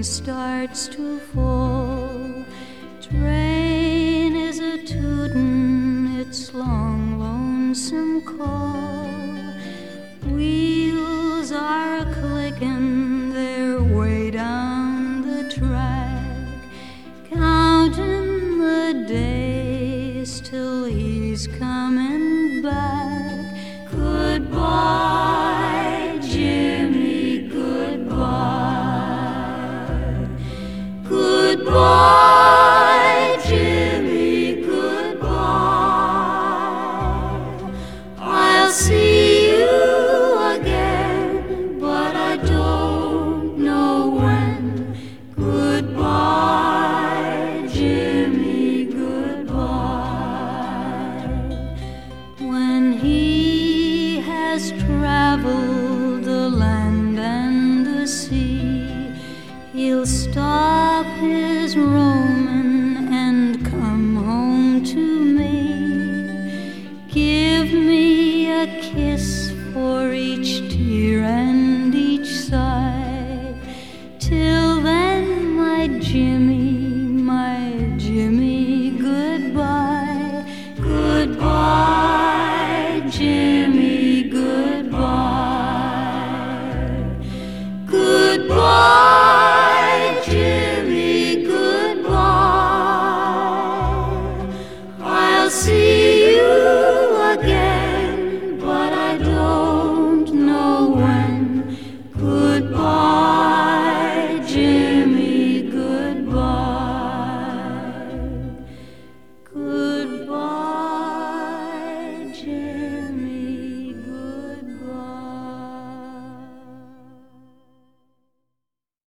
starts to fall. Train is a tootin' its long, lonesome call. Wheels are a clickin' their way down the track, counting the days till he's comin' back. Goodbye, Jimmy, goodbye. Goodbye, Jimmy, goodbye. I'll see you again, but I don't know when. Goodbye, Jimmy, goodbye. When he has traveled the land and the sea, he'll stop his roaming and come home to